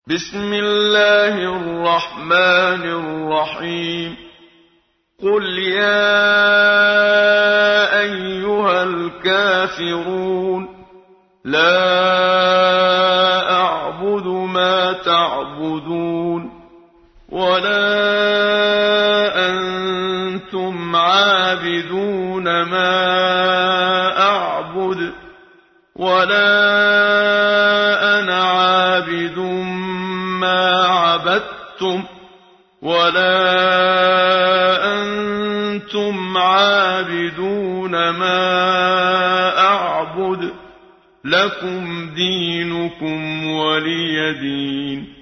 بسم الله الرحمن الرحيم. قل يا أيها الكافرون لا أعبد ما تعبدون ولا أنتم عابدون ما أعبد ولا أنا عابد ما عبدتم ولا أنتم عابدون ما أعبد لكم دينكم ولي دين.